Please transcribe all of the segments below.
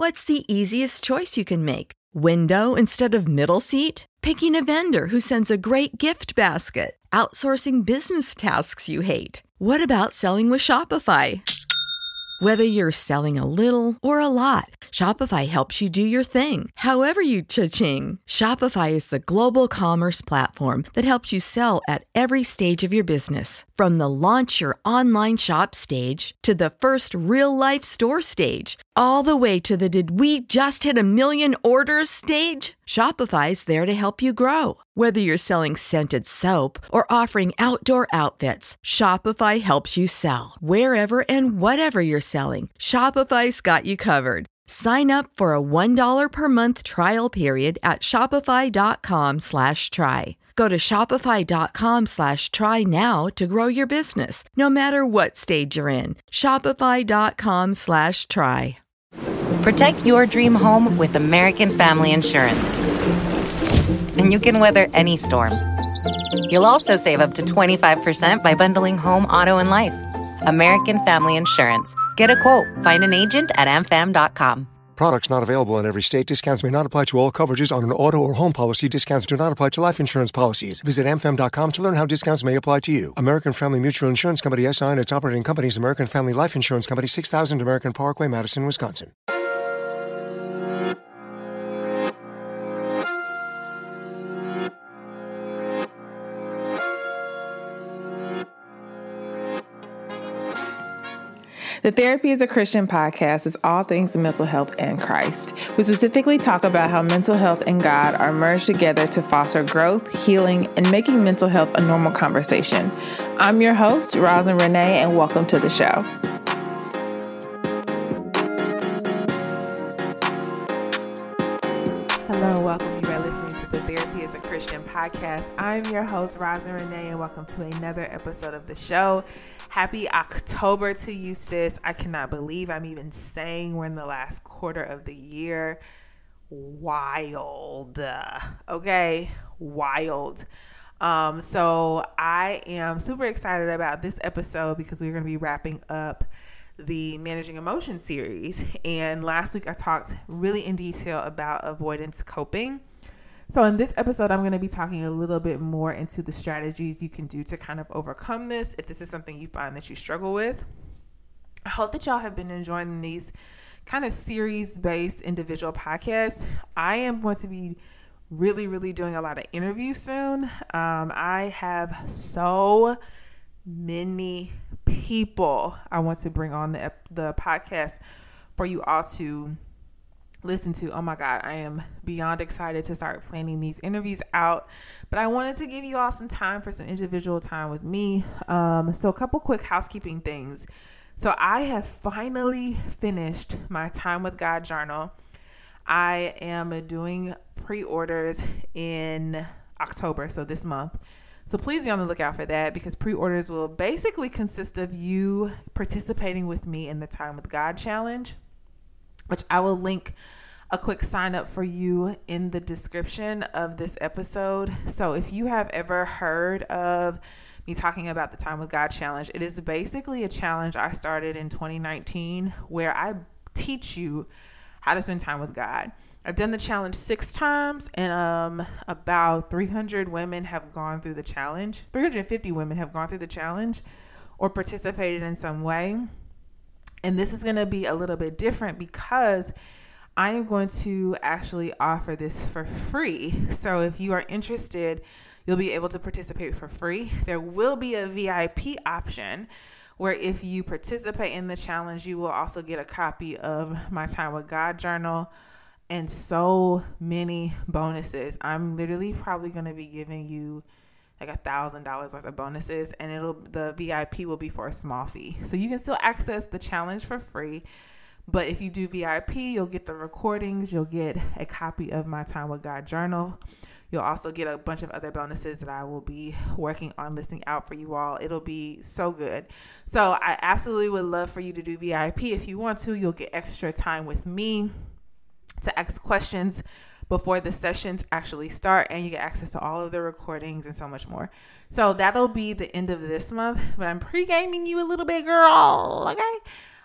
What's the easiest choice you can make? Window instead of middle seat? Picking a vendor who sends a great gift basket? Outsourcing business tasks you hate? What about selling with Shopify? Whether you're selling a little or a lot, Shopify helps you do your thing, however you cha-ching. Shopify is the global commerce platform that helps you sell at every stage of your business. From the launch your online shop stage to the first real-life store stage, all the way to the did we just hit a million orders stage. Shopify's there to help you grow. Whether you're selling scented soap or offering outdoor outfits, Shopify helps you sell. Wherever and whatever you're selling, Shopify's got you covered. Sign up for a $1 per month trial period at shopify.com/try. Go to shopify.com/try now to grow your business, no matter what stage you're in. Shopify.com/try. Protect your dream home with American Family Insurance. And you can weather any storm. You'll also save up to 25% by bundling home, auto, and life. American Family Insurance. Get a quote. Find an agent at amfam.com. Products not available in every state. Discounts may not apply to all coverages on an auto or home policy. Discounts do not apply to life insurance policies. Visit amfam.com to learn how discounts may apply to you. American Family Mutual Insurance Company, SI, and its operating companies, American Family Life Insurance Company, 6000 American Parkway, Madison, Wisconsin. The Therapy is a Christian podcast is all things mental health and Christ. We specifically talk about how mental health and God are merged together to foster growth, healing, and making mental health a normal conversation. I'm your host, Rosin Renee, and welcome to the show. Hello, welcome. You are listening to the Therapy is a Christian podcast. I'm your host, Rosin Renee, and welcome to another episode of the show. Happy October to you, sis. I cannot believe I'm even saying we're in the last quarter of the year. Wild. Okay? Wild. So I am super excited about this episode because we're going to be wrapping up the Managing Emotions series. And last week I talked really in detail about avoidance coping. So in this episode, I'm going to be talking a little bit more into the strategies you can do to kind of overcome this if this is something you find that you struggle with. I hope that y'all have been enjoying these kind of series-based individual podcasts. I am going to be really doing a lot of interviews soon. I have so many people I want to bring on the podcast for you all to listen to. Oh my God, I am beyond excited to start planning these interviews out. But I wanted to give you all some time for some individual time with me. So a couple quick housekeeping things. So I have finally finished my Time with God journal. I am doing pre-orders in October, so this month. So please be on the lookout for that because pre-orders will basically consist of you participating with me in the Time with God challenge, which I will link a quick sign up for you in the description of this episode. So if you have ever heard of me talking about the Time with God challenge, it is basically a challenge I started in 2019 where I teach you how to spend time with God. I've done the challenge 6 times and about 300 women have gone through the challenge. 350 women have gone through the challenge or participated in some way. And this is going to be a little bit different because I am going to actually offer this for free. So if you are interested, you'll be able to participate for free. There will be a VIP option where if you participate in the challenge, you will also get a copy of my Time with God journal and so many bonuses. I'm literally probably going to be giving you like $1,000 worth of bonuses, and the VIP will be for a small fee. So you can still access the challenge for free, but if you do VIP, you'll get the recordings, you'll get a copy of my Time with God journal. You'll also get a bunch of other bonuses that I will be working on listing out for you all. It'll be so good. So I absolutely would love for you to do VIP. If you want to, you'll get extra time with me to ask questions before the sessions actually start, and you get access to all of the recordings and so much more. So that'll be the end of this month, but I'm pre-gaming you a little bit, girl. Okay.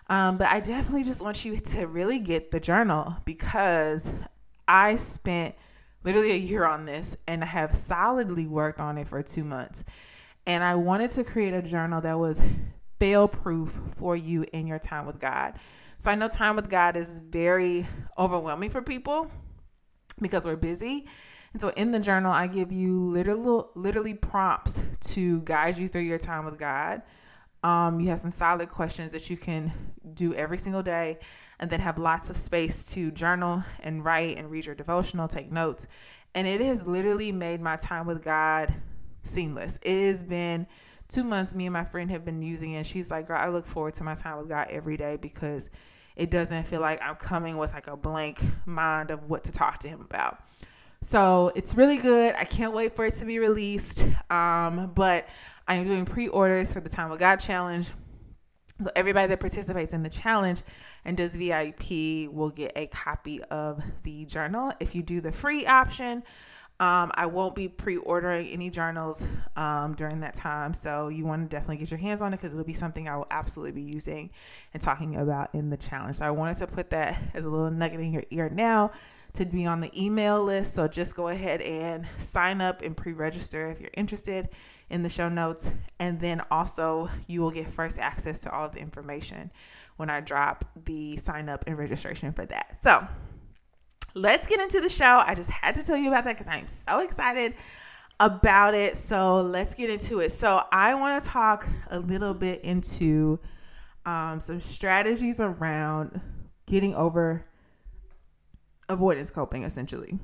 But I definitely just want you to really get the journal, because I spent literally a year on this and I have solidly worked on it for 2 months. And I wanted to create a journal that was fail-proof for you in your time with God. So I know time with God is very overwhelming for people because we're busy. And so in the journal, I give you literally prompts to guide you through your time with God. You have some solid questions that you can do every single day, and then have lots of space to journal and write and read your devotional, take notes. And it has literally made my time with God seamless. It has been 2 months. Me and my friend have been using it. She's like, girl, I look forward to my time with God every day, because it doesn't feel like I'm coming with like a blank mind of what to talk to him about. So it's really good. I can't wait for it to be released. But I am doing pre-orders for the Time with God Challenge. So everybody that participates in the challenge and does VIP will get a copy of the journal. If you do the free option, I won't be pre-ordering any journals during that time. So you want to definitely get your hands on it, because it'll be something I will absolutely be using and talking about in the challenge. So I wanted to put that as a little nugget in your ear now, to be on the email list. So just go ahead and sign up and pre-register if you're interested in the show notes. And then also you will get first access to all of the information when I drop the sign up and registration for that. So let's get into the show. I just had to tell you about that because I'm so excited about it. So let's get into it. So I want to talk a little bit into some strategies around getting over avoidance coping, essentially.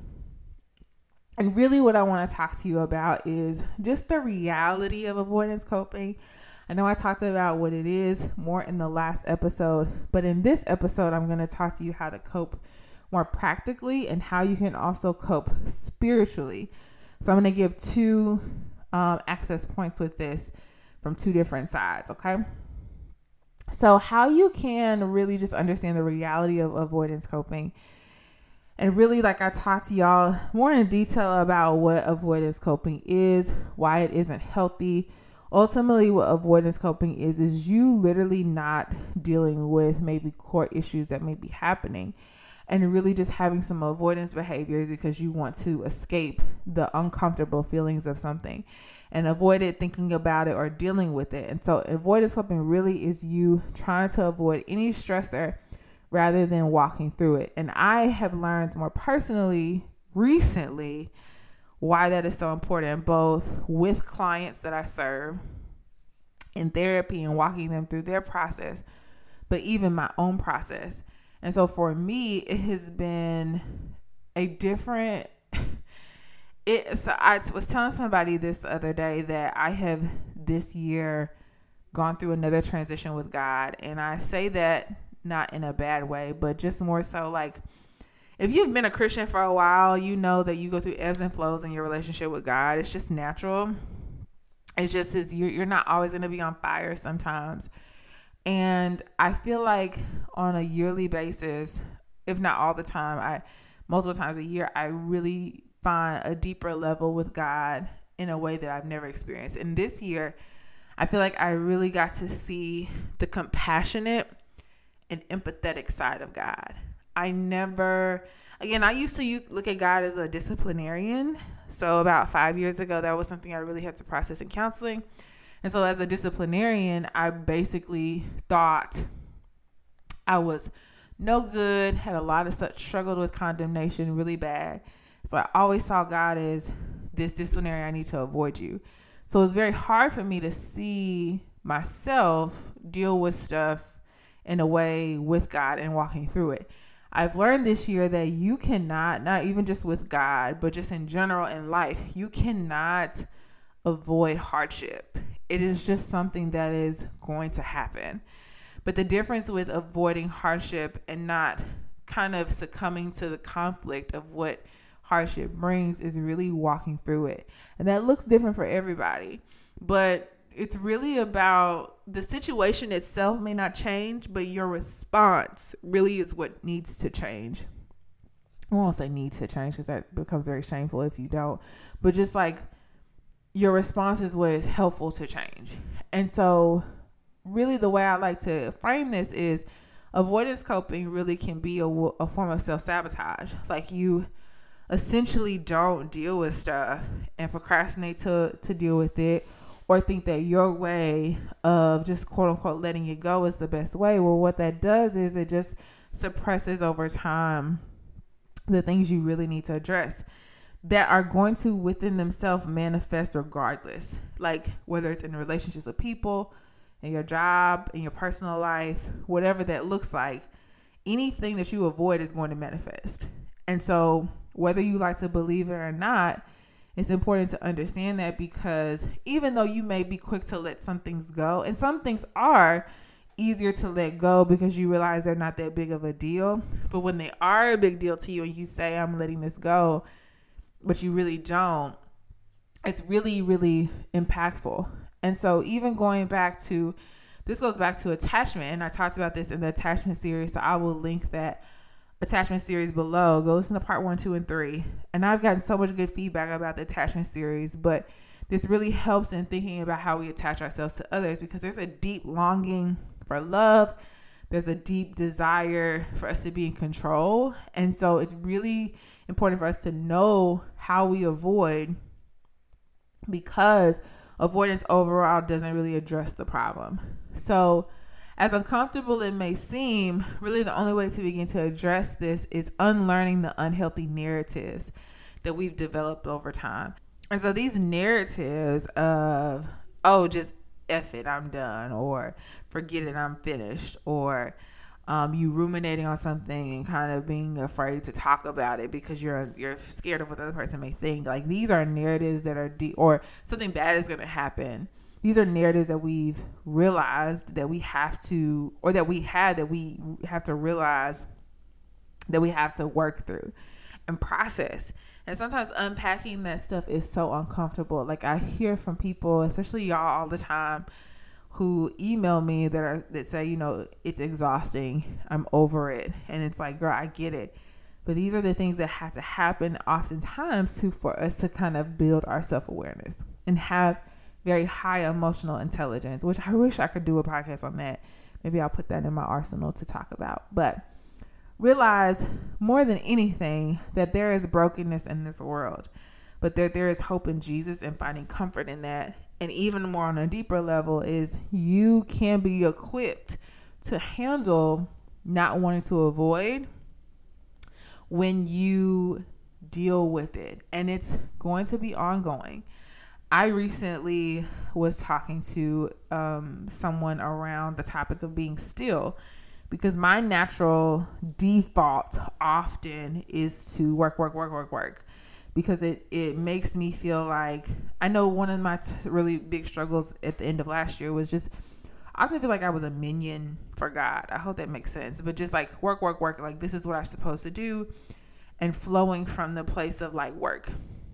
And really what I want to talk to you about is just the reality of avoidance coping. I know I talked about what it is more in the last episode, but in this episode, I'm going to talk to you how to cope more practically and how you can also cope spiritually. So I'm going to give two access points with this from two different sides, okay? So how you can really just understand the reality of avoidance coping. And really, like I talked to y'all more in detail about what avoidance coping is, why it isn't healthy. Ultimately, what avoidance coping is you literally not dealing with maybe core issues that may be happening, and really just having some avoidance behaviors because you want to escape the uncomfortable feelings of something and avoid it, thinking about it, or dealing with it. And so avoidance coping really is you trying to avoid any stressor rather than walking through it. And I have learned more personally recently why that is so important, both with clients that I serve in therapy and walking them through their process, but even my own process. And so for me, it has been a different, so I was telling somebody this the other day that I have this year gone through another transition with God. And I say that not in a bad way, but just more so like, if you've been a Christian for a while, you know that you go through ebbs and flows in your relationship with God. It's just natural. It's just you're not always going to be on fire sometimes. And I feel like on a yearly basis, if not all the time, multiple times a year, I really find a deeper level with God in a way that I've never experienced. And this year, I feel like I really got to see the compassionate and empathetic side of God. I used to look at God as a disciplinarian. So about 5 years ago, that was something I really had to process in counseling. And so as a disciplinarian, I basically thought I was no good, had a lot of such, struggled with condemnation really bad. So I always saw God as this disciplinarian, I need to avoid you. So it was very hard for me to see myself deal with stuff in a way with God and walking through it. I've learned this year that you cannot, not even just with God, but just in general in life, you cannot avoid hardship. It is just something that is going to happen. But the difference with avoiding hardship and not kind of succumbing to the conflict of what hardship brings is really walking through it. And that looks different for everybody. But it's really about the situation itself may not change, but your response really is what needs to change. I won't say needs to change because that becomes very shameful if you don't. But just like your response is what is helpful to change. And so really the way I like to frame this is avoidance coping really can be a form of self-sabotage. Like you essentially don't deal with stuff and procrastinate to deal with it, or think that your way of just quote unquote letting it go is the best way. Well, what that does is it just suppresses over time the things you really need to address that are going to within themselves manifest regardless. Like whether it's in relationships with people, in your job, in your personal life, whatever that looks like, anything that you avoid is going to manifest. And so whether you like to believe it or not, it's important to understand that, because even though you may be quick to let some things go, and some things are easier to let go because you realize they're not that big of a deal, but when they are a big deal to you and you say, I'm letting this go, but you really don't, it's really, really impactful. And so even going back to, this goes back to attachment, and I talked about this in the attachment series, so I will link that attachment series below. Go listen to part 1, 2, and 3. And I've gotten so much good feedback about the attachment series, but this really helps in thinking about how we attach ourselves to others, because there's a deep longing for love. There's a deep desire for us to be in control. And so it's really important for us to know how we avoid, because avoidance overall doesn't really address the problem. So as uncomfortable it may seem, really the only way to begin to address this is unlearning the unhealthy narratives that we've developed over time. And so these narratives of, oh, just F it, I'm done, or forget it, I'm finished, or you ruminating on something and kind of being afraid to talk about it because you're scared of what the other person may think. Like, these are narratives that are or something bad is going to happen. These are narratives that we've realized that we have to, or that we have to realize that we have to work through and process. And sometimes unpacking that stuff is so uncomfortable. Like, I hear from people, especially y'all all the time, who email me that say, you know, it's exhausting, I'm over it. And it's like, girl, I get it. But these are the things that have to happen oftentimes for us to kind of build our self-awareness and have very high emotional intelligence, which I wish I could do a podcast on that. Maybe I'll put that in my arsenal to talk about. But realize more than anything that there is brokenness in this world, but that there is hope in Jesus, and finding comfort in that. And even more on a deeper level is you can be equipped to handle not wanting to avoid when you deal with it. And it's going to be ongoing. I recently was talking to someone around the topic of being still, because my natural default often is to work, because it makes me feel like, I know one of my really big struggles at the end of last year was just, I often feel like I was a minion for God. I hope that makes sense. But just like work, like this is what I'm supposed to do, and flowing from the place of like work.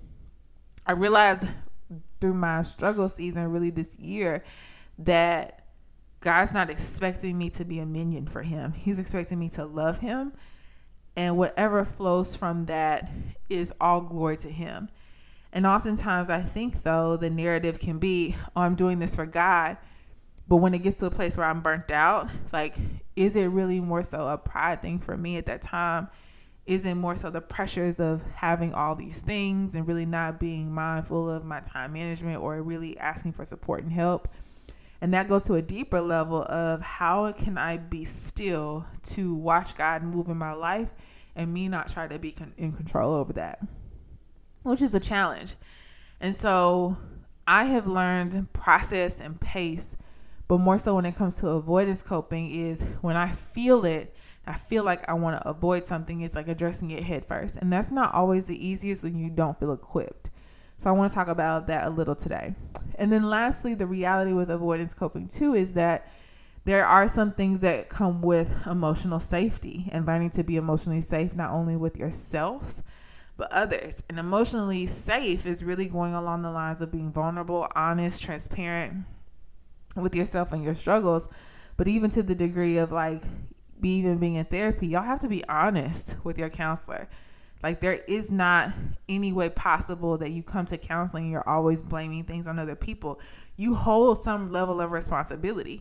I realized through my struggle season really this year that God's not expecting me to be a minion for him. He's expecting me to love him. And whatever flows from that is all glory to him. And oftentimes I think, though, the narrative can be, oh, I'm doing this for God. But when it gets to a place where I'm burnt out, like, is it really more so a pride thing for me at that time? Is it more so the pressures of having all these things and really not being mindful of my time management, or really asking for support and help? And that goes to a deeper level of, how can I be still to watch God move in my life and me not try to be in control over that, which is a challenge. And so I have learned process and pace, but more so when it comes to avoidance coping is when I feel it, I feel like I want to avoid something, it's like addressing it head first. And that's not always the easiest when you don't feel equipped. So I want to talk about that a little today. And then lastly, the reality with avoidance coping too is that there are some things that come with emotional safety, and learning to be emotionally safe, not only with yourself, but others. And emotionally safe is really going along the lines of being vulnerable, honest, transparent with yourself and your struggles. But even to the degree of like even being in therapy, y'all have to be honest with your counselor. Like, there is not any way possible that you come to counseling and you're always blaming things on other people. You hold some level of responsibility.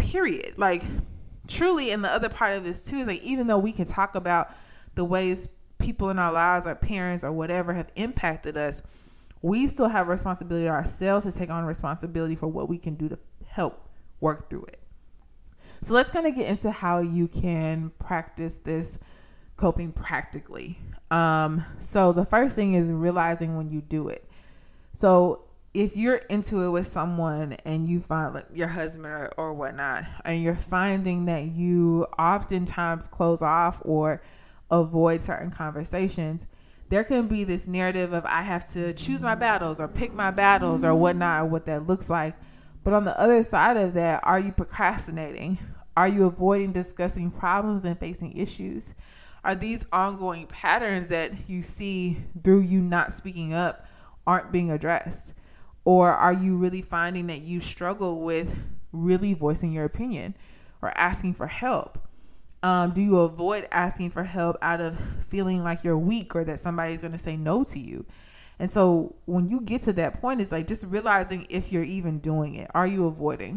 period. Like, truly, and the other part of this too is like, even though we can talk about the ways people in our lives, our parents or whatever, have impacted us, we still have a responsibility ourselves to take on responsibility for what we can do to help work through it. So let's kind of get into how you can practice this coping practically. So the first thing is realizing when you do it. So if you're into it with someone and you find, like, your husband or whatnot, and you're finding that you oftentimes close off or avoid certain conversations, there can be this narrative of, I have to choose my battles or pick my battles or whatnot, or what that looks like. But on the other side of that, are you procrastinating? Are you avoiding discussing problems and facing issues? Are these ongoing patterns that you see through you not speaking up aren't being addressed? Or are you really finding that you struggle with really voicing your opinion or asking for help? Do you avoid asking for help out of feeling like you're weak or that somebody's going to say no to you? And so when you get to that point, it's like just realizing if you're even doing it. Are you avoiding?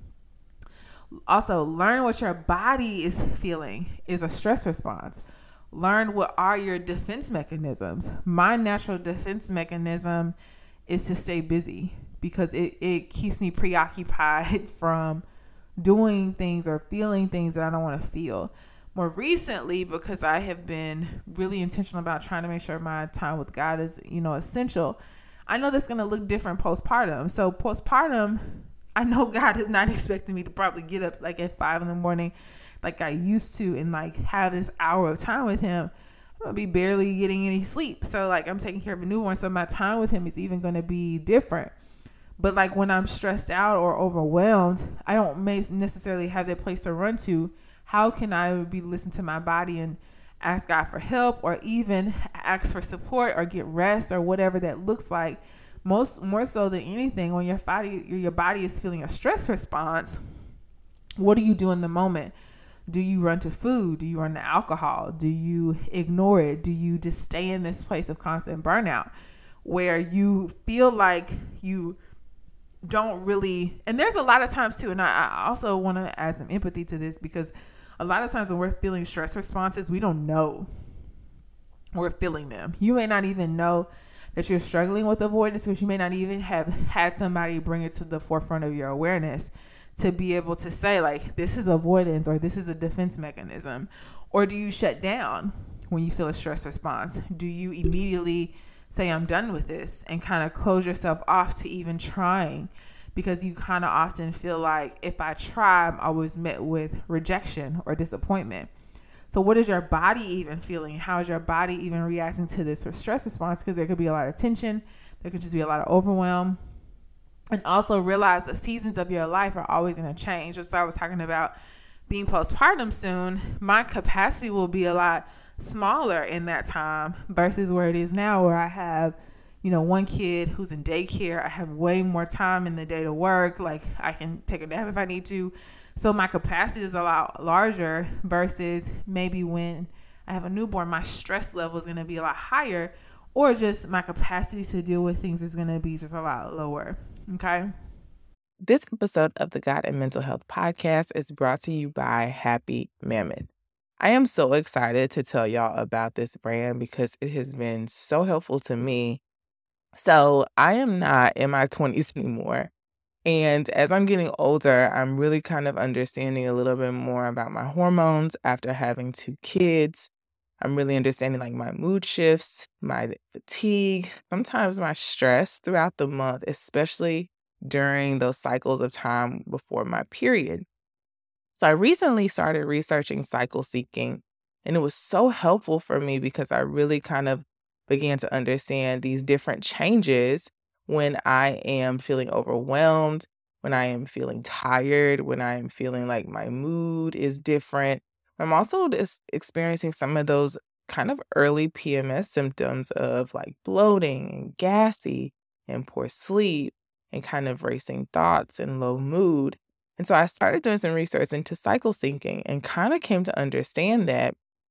Also, learn what your body is feeling is a stress response. Learn what are your defense mechanisms. My natural defense mechanism is to stay busy because it keeps me preoccupied from doing things or feeling things that I don't want to feel. More recently, because I have been really intentional about trying to make sure my time with God is, essential. I know that's going to look different postpartum. So postpartum, I know God is not expecting me to probably get up like at 5 a.m. like I used to and like have this hour of time with him. I'm going to be barely getting any sleep. So like I'm taking care of a newborn. So my time with him is even going to be different. But like when I'm stressed out or overwhelmed, I don't necessarily have that place to run to. How can I be listening to my body and ask God for help, or even ask for support or get rest or whatever that looks like? More so than anything, when your body is feeling a stress response, what do you do in the moment? Do you run to food? Do you run to alcohol? Do you ignore it? Do you just stay in this place of constant burnout where you feel like you don't really, and there's a lot of times too, and I also want to add some empathy to this, because a lot of times when we're feeling stress responses, we don't know we're feeling them. You may not even know that you're struggling with avoidance, because you may not even have had somebody bring it to the forefront of your awareness to be able to say like, this is avoidance or this is a defense mechanism. Or do you shut down when you feel a stress response? Do you immediately say, I'm done with this, and kind of close yourself off to even trying, because you kind of often feel like, if I try, I'm always met with rejection or disappointment. So what is your body even feeling? How is your body even reacting to this stress response? Because there could be a lot of tension. There could just be a lot of overwhelm. And also realize the seasons of your life are always going to change. Just like I was talking about being postpartum soon, my capacity will be a lot smaller in that time versus where it is now, where I have, one kid who's in daycare. I have way more time in the day to work. Like I can take a nap if I need to. So my capacity is a lot larger versus maybe when I have a newborn, my stress level is going to be a lot higher, or just my capacity to deal with things is going to be just a lot lower. Okay. This episode of the God and Mental Health Podcast is brought to you by Happy Mammoth. I am so excited to tell y'all about this brand because it has been so helpful to me. So I am not in my 20s anymore. And as I'm getting older, I'm really kind of understanding a little bit more about my hormones after having 2 kids. I'm really understanding like my mood shifts, my fatigue, sometimes my stress throughout the month, especially during those cycles of time before my period. So I recently started researching cycle syncing, and it was so helpful for me because I really kind of began to understand these different changes when I am feeling overwhelmed, when I am feeling tired, when I am feeling like my mood is different. I'm also just experiencing some of those kind of early PMS symptoms of like bloating and gassy and poor sleep and kind of racing thoughts and low mood. And so I started doing some research into cycle syncing and kind of came to understand that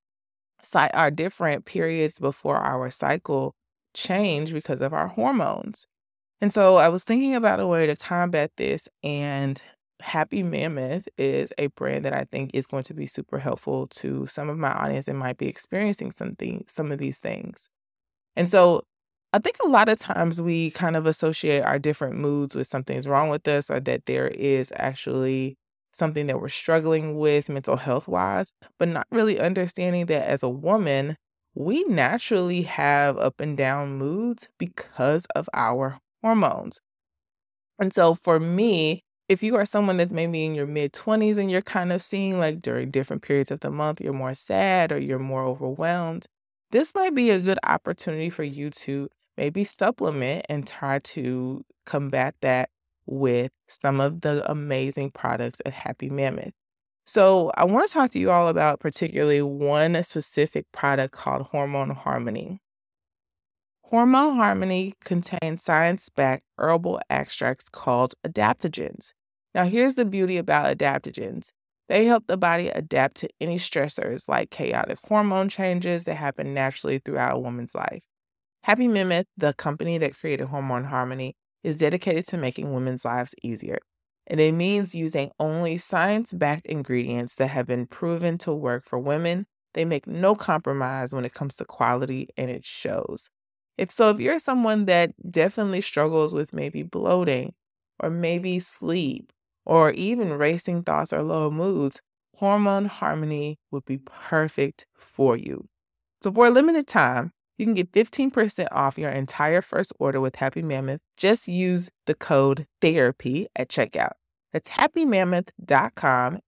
our different periods before our cycle change because of our hormones. And so I was thinking about a way to combat this, and Happy Mammoth is a brand that I think is going to be super helpful to some of my audience that might be experiencing some of these things. And so I think a lot of times we kind of associate our different moods with something's wrong with us, or that there is actually something that we're struggling with mental health wise, but not really understanding that as a woman, we naturally have up and down moods because of our hormones. And so for me, if you are someone that's maybe in your mid-20s and you're kind of seeing like during different periods of the month, you're more sad or you're more overwhelmed, this might be a good opportunity for you to maybe supplement and try to combat that with some of the amazing products at Happy Mammoth. So I want to talk to you all about particularly one specific product called Hormone Harmony. Hormone Harmony contains science-backed herbal extracts called adaptogens. Now, here's the beauty about adaptogens. They help the body adapt to any stressors like chaotic hormone changes that happen naturally throughout a woman's life. Happy Mammoth, the company that created Hormone Harmony, is dedicated to making women's lives easier. And it means using only science-backed ingredients that have been proven to work for women. They make no compromise when it comes to quality, and it shows. If you're someone that definitely struggles with maybe bloating or maybe sleep or even racing thoughts or low moods, Hormone Harmony would be perfect for you. So for a limited time, you can get 15% off your entire first order with Happy Mammoth. Just use the code THERAPY at checkout. That's happymammoth.com,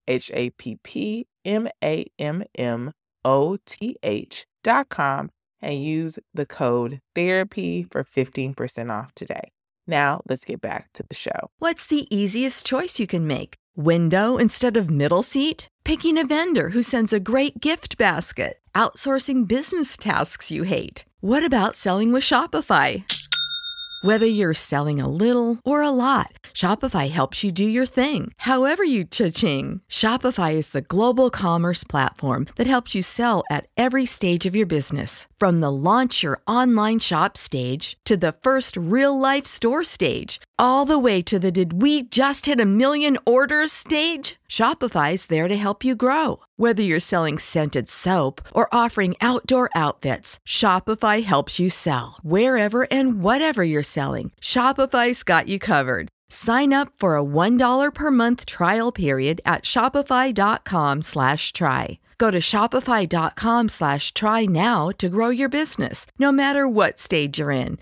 HAPPYMAMMOTH.com, and use the code THERAPY for 15% off today. Now, let's get back to the show. What's the easiest choice you can make? Window instead of middle seat? Picking a vendor who sends a great gift basket? Outsourcing business tasks you hate? What about selling with Shopify? Whether you're selling a little or a lot, Shopify helps you do your thing, however you cha-ching. Shopify is the global commerce platform that helps you sell at every stage of your business. From the launch your online shop stage to the first real-life store stage, all the way to the did we just hit 1 million orders stage. Shopify's there to help you grow. Whether you're selling scented soap or offering outdoor outfits, Shopify helps you sell. Wherever and whatever you're selling, Shopify's got you covered. Sign up for a $1 per month trial period at shopify.com/try. Go to shopify.com/try now to grow your business, no matter what stage you're in.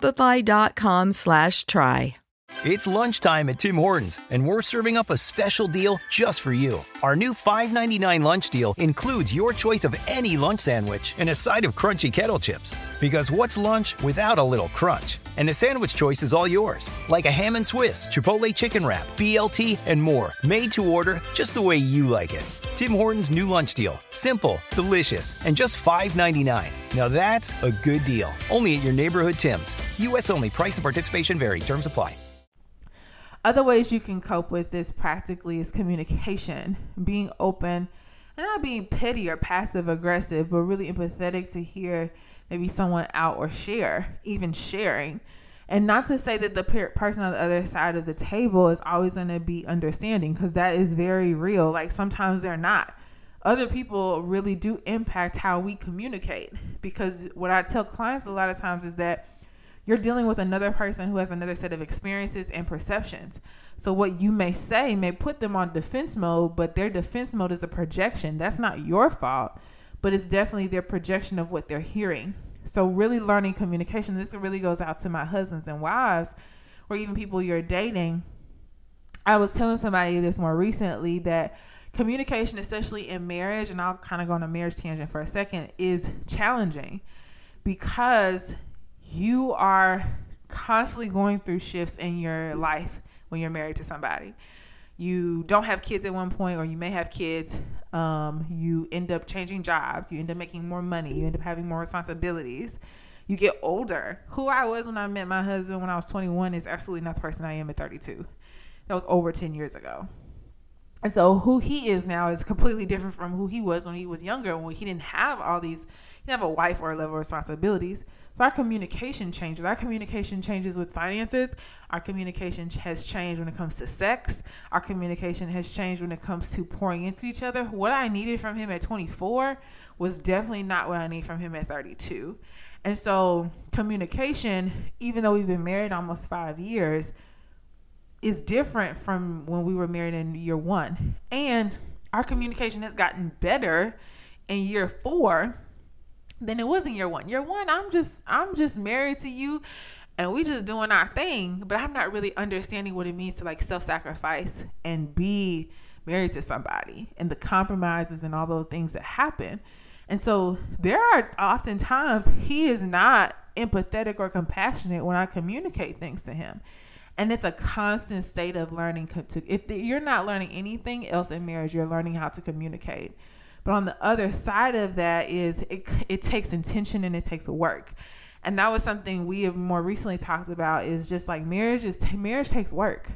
Shopify.com/try. It's lunchtime at Tim Hortons, and we're serving up a special deal just for you. Our new $5.99 lunch deal includes your choice of any lunch sandwich and a side of crunchy kettle chips. Because what's lunch without a little crunch? And the sandwich choice is all yours, like a ham and Swiss, Chipotle chicken wrap, BLT, and more, made to order just the way you like it. Tim Hortons' new lunch deal. Simple, delicious, and just $5.99. Now that's a good deal. Only at your neighborhood Tim's. U.S. only. Price and participation vary. Terms apply. Other ways you can cope with this practically is communication, being open and not being petty or passive aggressive, but really empathetic to hear maybe someone out or share, even sharing. And not to say that the person on the other side of the table is always going to be understanding, because that is very real. Like sometimes they're not. Other people really do impact how we communicate, because what I tell clients a lot of times is that you're dealing with another person who has another set of experiences and perceptions. So what you may say may put them on defense mode, but their defense mode is a projection. That's not your fault, but it's definitely their projection of what they're hearing. So really learning communication, this really goes out to my husbands and wives, or even people you're dating. I was telling somebody this more recently that communication, especially in marriage, and I'll kind of go on a marriage tangent for a second, is challenging because you are constantly going through shifts in your life when you're married to somebody. You don't have kids at one point, or you may have kids. You end up changing jobs. You end up making more money. You end up having more responsibilities. You get older. Who I was when I met my husband when I was 21 is absolutely not the person I am at 32. That was over 10 years ago. And so who he is now is completely different from who he was when he was younger, when he didn't have all these, he didn't have a wife or a level of responsibilities. So our communication changes. Our communication changes with finances. Our communication has changed when it comes to sex. Our communication has changed when it comes to pouring into each other. What I needed from him at 24 was definitely not what I need from him at 32. And so communication, even though we've been married almost 5 years, is different from when we were married in year 1. And our communication has gotten better in year 4 than it was in year 1. Year 1, I'm just married to you and we just doing our thing, but I'm not really understanding what it means to like self-sacrifice and be married to somebody and the compromises and all those things that happen. And so there are often times he is not empathetic or compassionate when I communicate things to him. And it's a constant state of learning. If you're not learning anything else in marriage, you're learning how to communicate. But on the other side of that is it takes intention and it takes work. And that was something we have more recently talked about, is just like marriage takes work.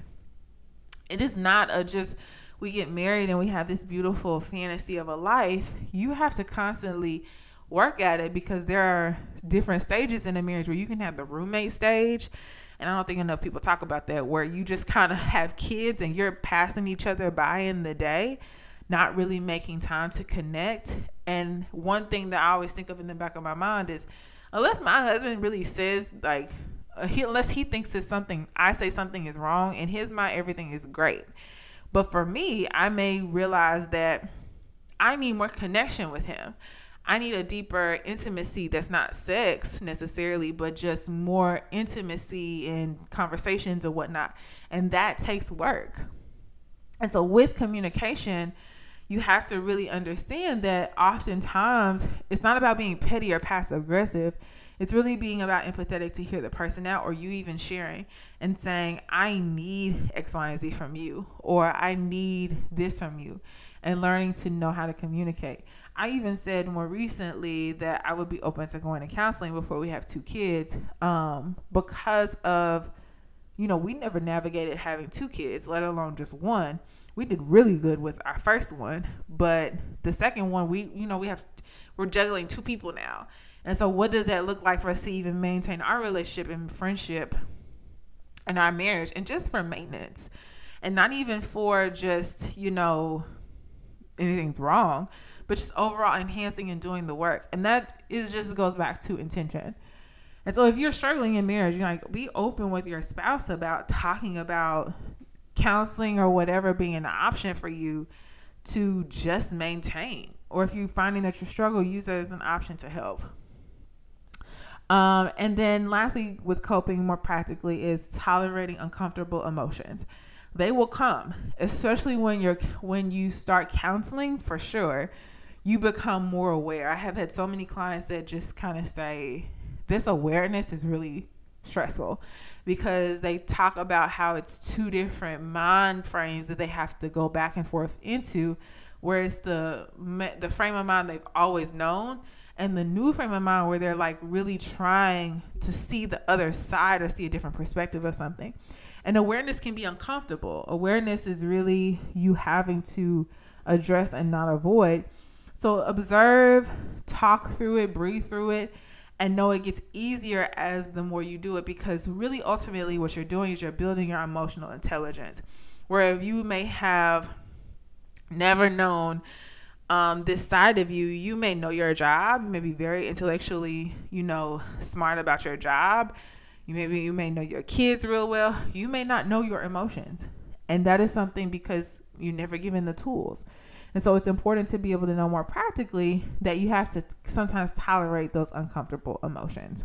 It is not just we get married and we have this beautiful fantasy of a life. You have to constantly work at it, because there are different stages in a marriage where you can have the roommate stage. And I don't think enough people talk about that, where you just kind of have kids and you're passing each other by in the day, not really making time to connect. And one thing that I always think of in the back of my mind is, unless my husband really says like, unless he thinks that something, I say something is wrong, in his mind, everything is great. But for me, I may realize that I need more connection with him. I need a deeper intimacy that's not sex necessarily, but just more intimacy in conversations or whatnot. And that takes work. And so with communication, you have to really understand that oftentimes it's not about being petty or passive aggressive. It's really being about empathetic to hear the person out, or you even sharing and saying, I need X, Y, and Z from you, or I need this from you, and learning to know how to communicate. I even said more recently that I would be open to going to counseling before we have 2 kids, because of, we never navigated having 2 kids, let alone just one. We did really good with our first one, but the second one, we're juggling 2 people now. And so what does that look like for us to even maintain our relationship and friendship and our marriage, and just for maintenance, and not even for just, anything's wrong, but just overall enhancing and doing the work. And that just goes back to intention. And so if you're struggling in marriage, be open with your spouse about talking about counseling or whatever being an option for you to just maintain. Or if you're finding that you struggle, use that as an option to help. And then lastly, with coping more practically, is tolerating uncomfortable emotions. They will come, especially when you start counseling, for sure. You become more aware. I have had so many clients that just kind of say, this awareness is really stressful, because they talk about how it's 2 different mind frames that they have to go back and forth into, whereas the frame of mind they've always known, and the new frame of mind where they're like really trying to see the other side or see a different perspective of something. And awareness can be uncomfortable. Awareness is really you having to address and not avoid. So observe, talk through it, breathe through it, and know it gets easier as the more you do it, because really ultimately what you're doing is you're building your emotional intelligence. Where if you may have never known this side of you, you may know your job, you may be very intellectually, smart about your job. You may know your kids real well. You may not know your emotions. And that is something because you're never given the tools. And so it's important to be able to know more practically that you have to sometimes tolerate those uncomfortable emotions.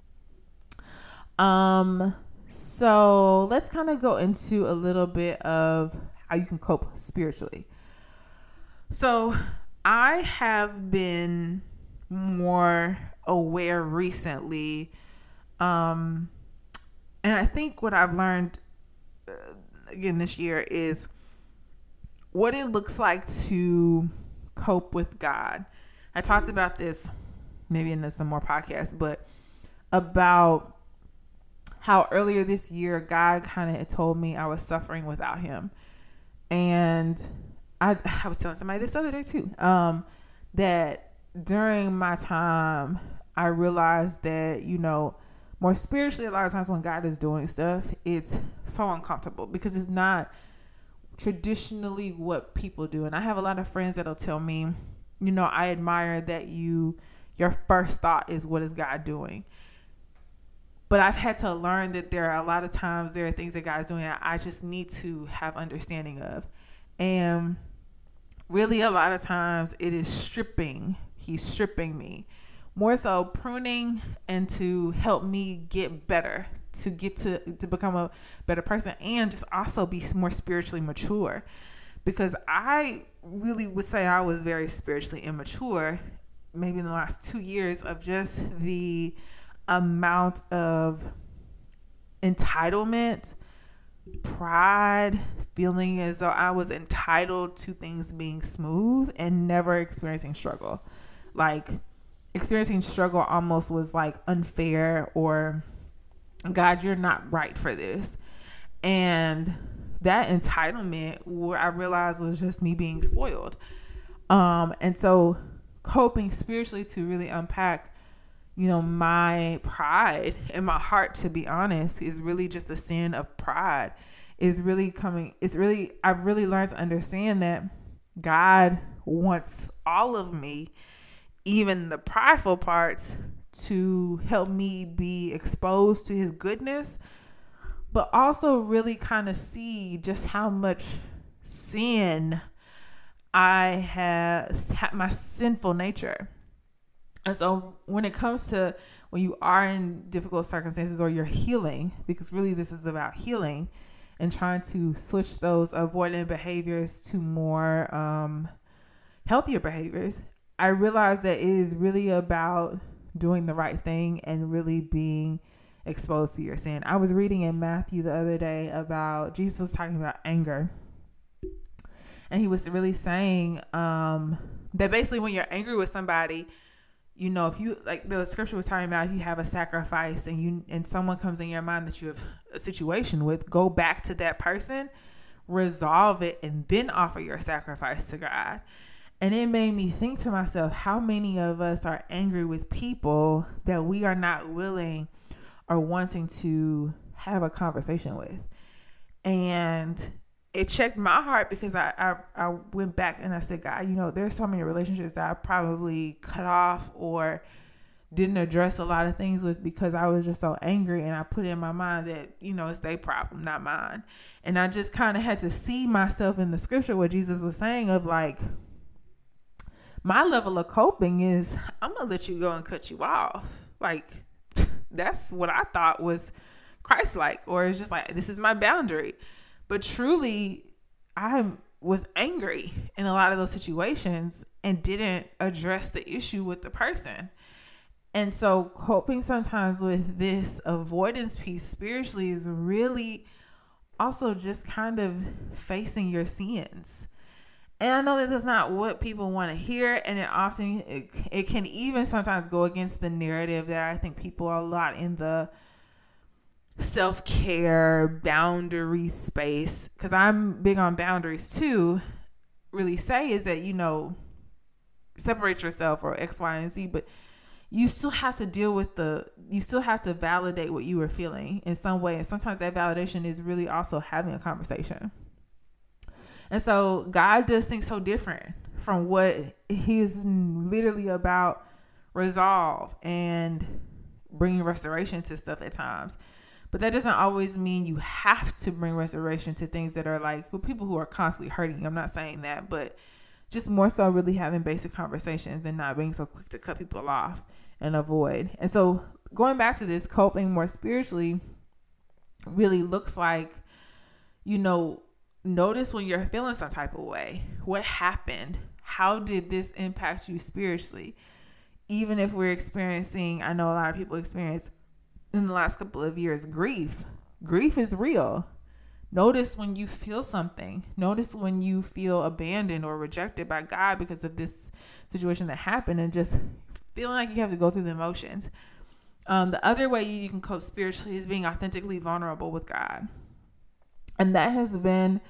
So let's kind of go into a little bit of how you can cope spiritually. So I have been more aware recently. And I think what I've learned again this year is what it looks like to cope with God. I talked about this maybe in some more podcasts, but about how earlier this year God kind of had told me I was suffering without him. And I was telling somebody this other day too, that during my time, I realized that, you know, more spiritually, a lot of times when God is doing stuff, it's so uncomfortable because it's not traditionally what people do. And I have a lot of friends that'll tell me, you know, I admire that your first thought is, what is God doing? But I've had to learn that there are a lot of times there are things that God's doing that I just need to have understanding of. And really a lot of times it is stripping. He's stripping me. More so pruning and to help me get better, to get to become a better person, and just also be more spiritually mature. Because I really would say I was very spiritually immature maybe in the last 2 years of just the amount of entitlement, pride, feeling as though I was entitled to things being smooth and never experiencing struggle. Like, experiencing struggle almost was like unfair, or God, you're not right for this. And that entitlement, what I realized was just me being spoiled. And so hoping spiritually to really unpack, you know, my pride in my heart, to be honest, is really just the sin of pride. I've really learned to understand that God wants all of me, even the prideful parts, to help me be exposed to his goodness, but also really kind of see just how much sin I have, my sinful nature. And so when it comes to when you are in difficult circumstances or you're healing, because really this is about healing and trying to switch those avoidant behaviors to more healthier behaviors, I realized that it is really about doing the right thing and really being exposed to your sin. I was reading in Matthew the other day about Jesus was talking about anger. And he was really saying that basically when you're angry with somebody, you know, if you, like the scripture was talking about, if you have a sacrifice and someone comes in your mind that you have a situation with, go back to that person, resolve it, and then offer your sacrifice to God. And it made me think to myself, how many of us are angry with people that we are not willing or wanting to have a conversation with? And it checked my heart because I went back and I said, God, you know, there's so many relationships that I probably cut off or didn't address a lot of things with because I was just so angry, and I put in my mind that, you know, it's their problem, not mine. And I just kind of had to see myself in the scripture what Jesus was saying of like, my level of coping is I'm going to let you go and cut you off. Like, that's what I thought was Christ-like, or it's just like, this is my boundary. But truly, I was angry in a lot of those situations and didn't address the issue with the person. And so coping sometimes with this avoidance piece spiritually is really also just kind of facing your sins. And I know that that's not what people want to hear. And it can even sometimes go against the narrative that I think people are a lot in the self-care boundary space, because I'm big on boundaries too, really say is that, you know, separate yourself or X, Y, and Z, but you still have to you still have to validate what you were feeling in some way. And sometimes that validation is really also having a conversation. And so God does things so different from what he's literally about resolve and bringing restoration to stuff at times. But that doesn't always mean you have to bring restoration to things that are like for people who are constantly hurting you. I'm not saying that, but just more so really having basic conversations and not being so quick to cut people off and avoid. And so going back to this, coping more spiritually really looks like, you know, notice when you're feeling some type of way. What happened? How did this impact you spiritually? Even if we're experiencing, I know a lot of people experience in the last couple of years, grief. Grief is real. Notice when you feel something. Notice when you feel abandoned or rejected by God because of this situation that happened, and just feeling like you have to go through the emotions. The other way you can cope spiritually is being authentically vulnerable with God. And that has been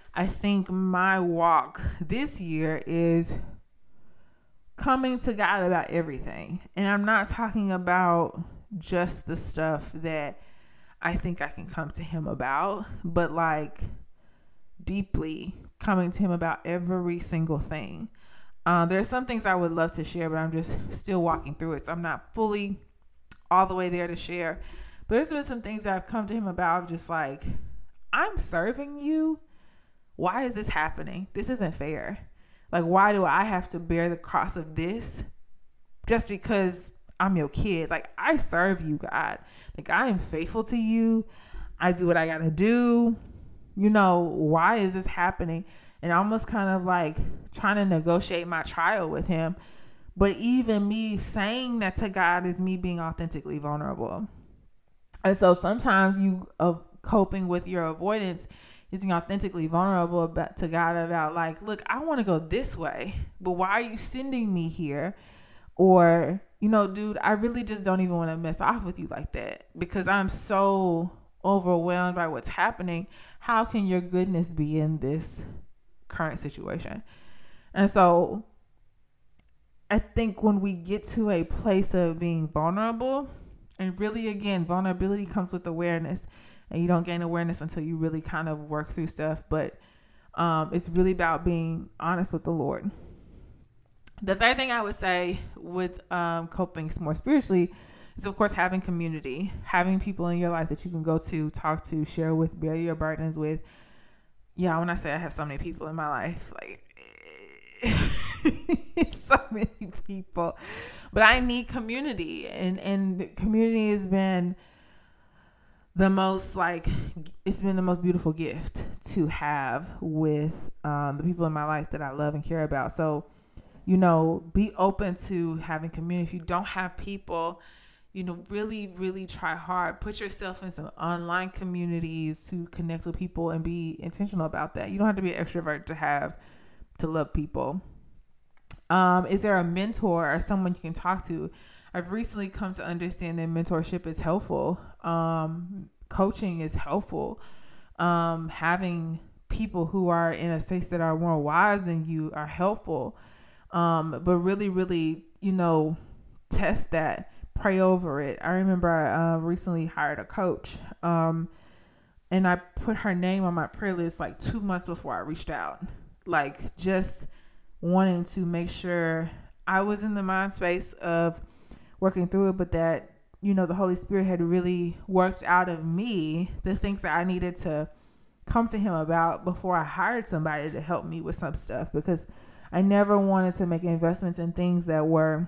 I think my walk this year is coming to God about everything. And I'm not talking about just the stuff that I think I can come to him about, but like deeply coming to him about every single thing. There's some things I would love to share, but I'm just still walking through it. So I'm not fully all the way there to share. But there's been some things that I've come to him about, just like, I'm serving you. Why is this happening? This isn't fair. Like, why do I have to bear the cross of this just because I'm your kid? Like, I serve you, God. Like, I am faithful to you. I do what I got to do. You know, why is this happening? And almost kind of like trying to negotiate my trial with him. But even me saying that to God is me being authentically vulnerable. And so sometimes you coping with your avoidance is being authentically vulnerable to God about like, look, I want to go this way, but why are you sending me here? Or, you know, dude, I really just don't even want to mess off with you like that because I'm so overwhelmed by what's happening. How can your goodness be in this current situation? And so I think when we get to a place of being vulnerable, and really, again, vulnerability comes with awareness, and you don't gain awareness until you really kind of work through stuff. But it's really about being honest with the Lord. The third thing I would say with coping more spiritually is, of course, having community, having people in your life that you can go to, talk to, share with, bear your burdens with. Yeah, when I say I have so many people in my life, like so many people, but I need community, and community has been the most it's been the most beautiful gift to have with the people in my life that I love and care about. So, you know, be open to having community. If you don't have people, you know, really, really try hard. Put yourself in some online communities to connect with people and be intentional about that. You don't have to be an extrovert to love people. Is there a mentor or someone you can talk to? I've recently come to understand that mentorship is helpful. Coaching is helpful. Having people who are in a space that are more wise than you are helpful. But really, really, you know, test that, pray over it. I remember I recently hired a coach, and I put her name on my prayer list like 2 months before I reached out, like just wanting to make sure I was in the mind space of working through it, but that, you know, the Holy Spirit had really worked out of me the things that I needed to come to him about before I hired somebody to help me with some stuff, because I never wanted to make investments in things that were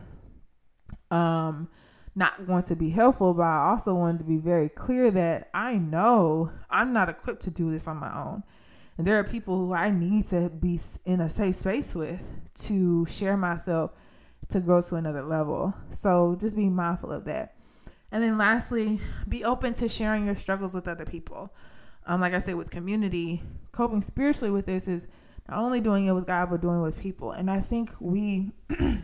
not going to be helpful, but I also wanted to be very clear that I know I'm not equipped to do this on my own. And there are people who I need to be in a safe space with to share myself to go to another level. So just be mindful of that. And then lastly, be open to sharing your struggles with other people. Like I said, with community, coping spiritually with this is not only doing it with God, but doing it with people. And I think I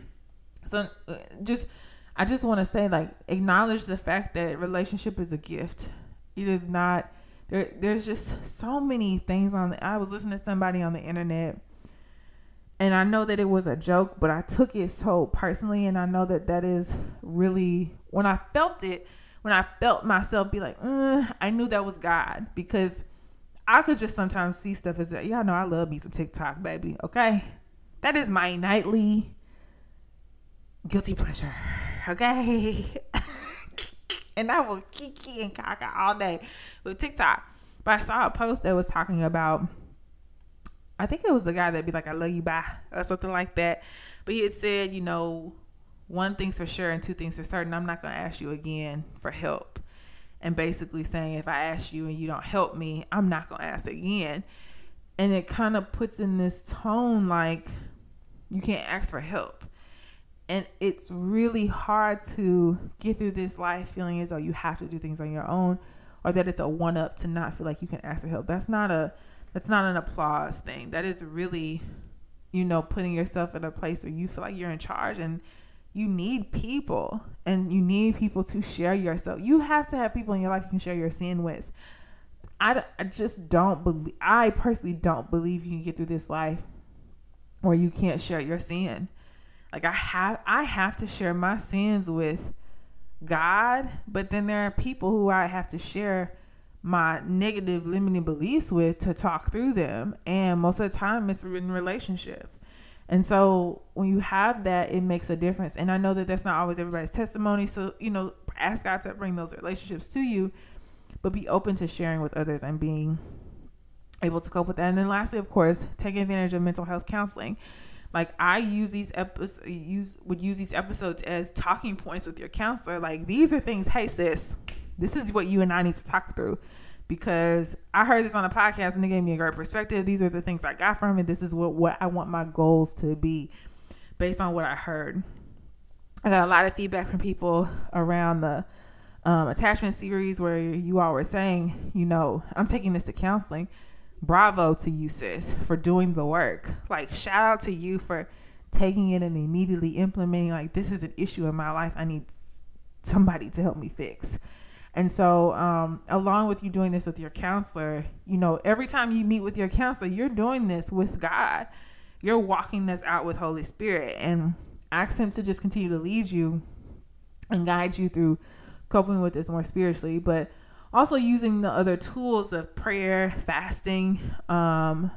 just want to say, like, acknowledge the fact that relationship is a gift. It is not, there's just so many things I was listening to somebody on the internet, and I know that it was a joke, but I took it so personally. And I know that is really, when I felt myself be like, I knew that was God, because I could just sometimes see stuff as, y'all know I love me some TikTok, baby. Okay. That is my nightly guilty pleasure. Okay. And I will kiki and caca all day with TikTok. But I saw a post that was talking about, I think it was the guy that be like, I love you, bye, or something like that. But he had said, you know, one thing's for sure and two things for certain. I'm not going to ask you again for help. And basically saying, if I ask you and you don't help me, I'm not going to ask again. And it kind of puts in this tone like you can't ask for help. And it's really hard to get through this life feeling as though you have to do things on your own, or that it's a one-up to not feel like you can ask for help. That's not an applause thing. That is really, you know, putting yourself in a place where you feel like you're in charge, and you need people, and you need people to share yourself. You have to have people in your life you can share your sin with. I just don't believe, I personally don't believe you can get through this life where you can't share your sin. Like I have to share my sins with God, but then there are people who I have to share my negative limiting beliefs with to talk through them. And most of the time it's in relationship. And so when you have that, it makes a difference. And I know that that's not always everybody's testimony. So, ask God to bring those relationships to you, but be open to sharing with others and being able to cope with that. And then lastly, of course, take advantage of mental health counseling. Like I use these episodes as talking points with your counselor. Like these are things, hey sis, this is what you and I need to talk through, because I heard this on a podcast and it gave me a great perspective. These are the things I got from it. This is what I want my goals to be based on what I heard. I got a lot of feedback from people around the attachment series where you all were saying, I'm taking this to counseling. Bravo to you, sis, for doing the work. Like, shout out to you for taking it and immediately implementing, like, this is an issue in my life I need somebody to help me fix. And so along with you doing this with your counselor, every time you meet with your counselor, you're doing this with God. You're walking this out with Holy Spirit, and ask him to just continue to lead you and guide you through coping with this more spiritually, but also using the other tools of prayer, fasting, time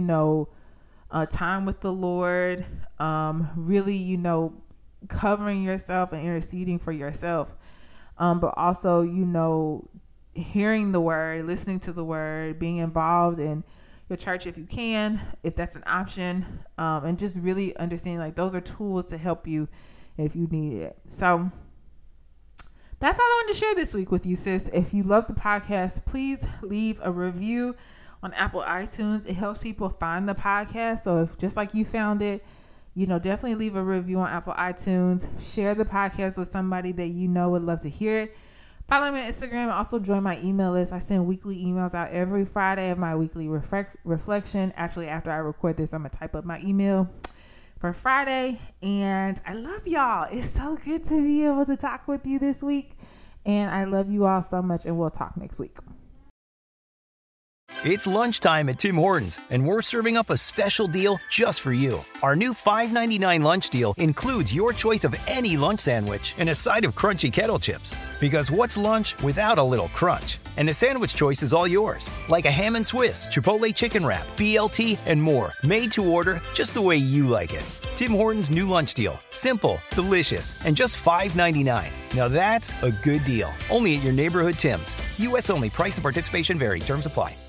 with the Lord, really, covering yourself and interceding for yourself. But also, hearing the word, listening to the word, being involved in your church if you can, if that's an option, and just really understanding like those are tools to help you if you need it. So that's all I wanted to share this week with you, sis. If you love the podcast, please leave a review on Apple iTunes. It helps people find the podcast. So if just like you found it, definitely leave a review on Apple iTunes. Share the podcast with somebody that would love to hear it. Follow me on Instagram and also join my email list. I send weekly emails out every Friday of my weekly reflection. Actually, after I record this, I'm going to type up my email for Friday. And I love y'all. It's so good to be able to talk with you this week. And I love you all so much. And we'll talk next week. It's lunchtime at Tim Hortons, and we're serving up a special deal just for you. Our new $5.99 lunch deal includes your choice of any lunch sandwich and a side of crunchy kettle chips. Because what's lunch without a little crunch? And the sandwich choice is all yours, like a ham and Swiss, Chipotle chicken wrap, BLT, and more, made to order just the way you like it. Tim Hortons' new lunch deal. Simple, delicious, and just $5.99. Now that's a good deal. Only at your neighborhood Tim's. U.S. only. Price and participation vary. Terms apply.